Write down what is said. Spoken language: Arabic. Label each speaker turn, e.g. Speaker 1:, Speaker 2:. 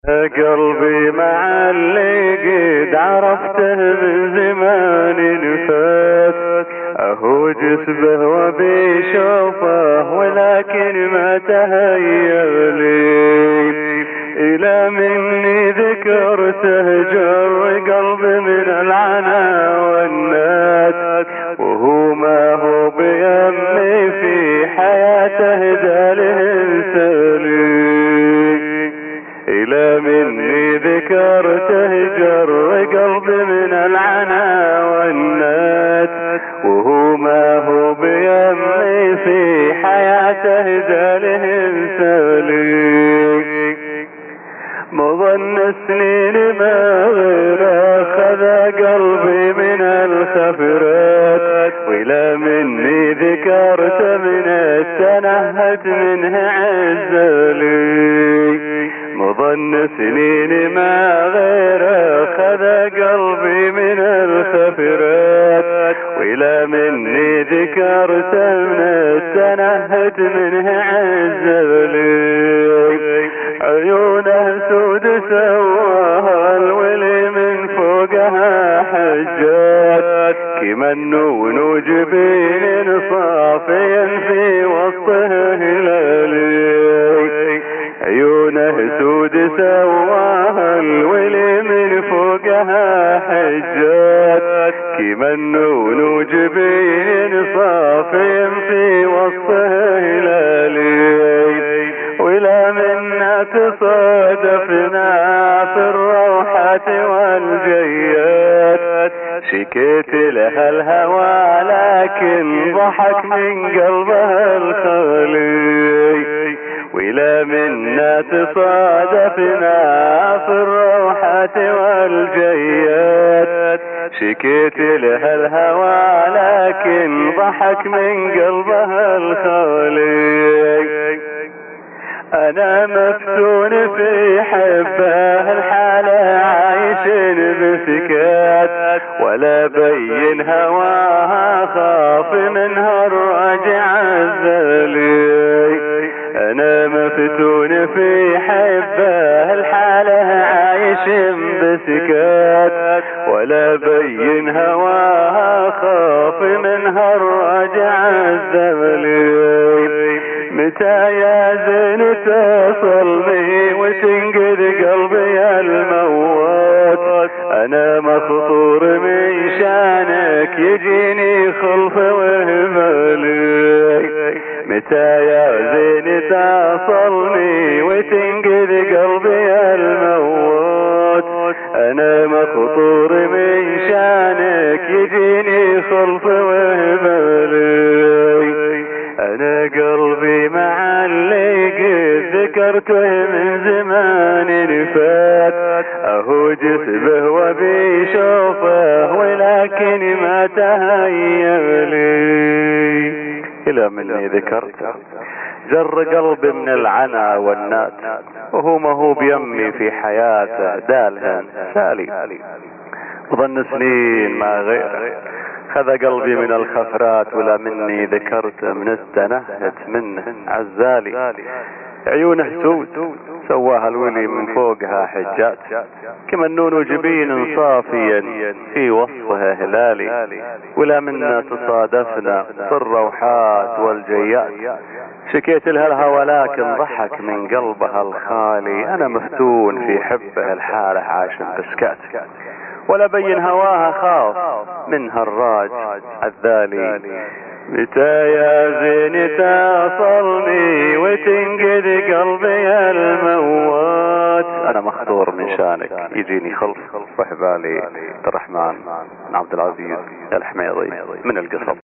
Speaker 1: قلبي مع اللي قد عرفته من زمان فات، اهو جسبه وبي شوفه ولكن ما تهيأ لي، الى مني ذكرته جر قلبي من العنا والنات، وهو ما هو بيمي في حياته داله سليم، إلى مني ذكرته جر قلبي من العنا والنات، وهو ما هو بيمي في حياته داله سليم، مظن سنين ما غير أخذ قلبي من الخفرات، وإلى مني ذكرت من التنهت منه عزلي، مظن سنين ما غير أخذ قلبي من الخفرات، وإلى مني ذكرت من التنهت منه عزلي، عيونه سود سواها الولي من فوقها حجات، كمنون جبين صافيا في وسطه هلالي، عيونه سود سواها الولي من فوقها حجات، كمنون جبين صافيا في وسطه هلالي، ولا منا تصادفنا في الروحات والجيات، شكيت لها الهوى لكن ضحك من قلبها الخالي، ولا منا تصادفنا في الروحات والجيات، شكيت لها الهوى لكن ضحك من قلبها الخالي، أنا مفتون في حبه الحالة عايش بسكات، ولا بين هواها خاف منها الراجع الزلي، أنا مفتون في حبه الحالة عايش بسكات، ولا بين هواها خاف منها الراجع الزلي، متى يا زين تصلني وتنقذ قلبي الموت، انا مخطور من شانك يجيني خلف وهمالي، متى يا زين تصلني وتنقذ قلبي الموت، انا مخطور من شانك يجيني خلف وهمالي، انا قلبي مع اللي قد ذكرته من زمان فات، اهو جسبه وبي شوفه ولكن ما تهيأ لي، الى مني ذكرته جر قلبي من العنا والنات، وهو ما هو بيمي في حياته دالها سالي، وظن سنين ما غير خذ قلبي من الخفرات، ولا مني ذكرت من التنهت منه عزالي، عيونه سود سواها الولي من فوقها حجات، كمنون جبين صافيا في وصفها هلالي، ولا منا تصادفنا في الروحات والجيات، شكيت لها الهوى لكن ضحك من قلبها الخالي، انا مفتون في حبه الحالة عاش بسكات، ولا بين هواها خاف منها الراج الذالي، متى يا زين تصلني وتنقذ قلبي الموت، انا مخدور من شانك يجيني خلف وحبالي، الرحمن بن عبد العزيز الحميضي من القصب.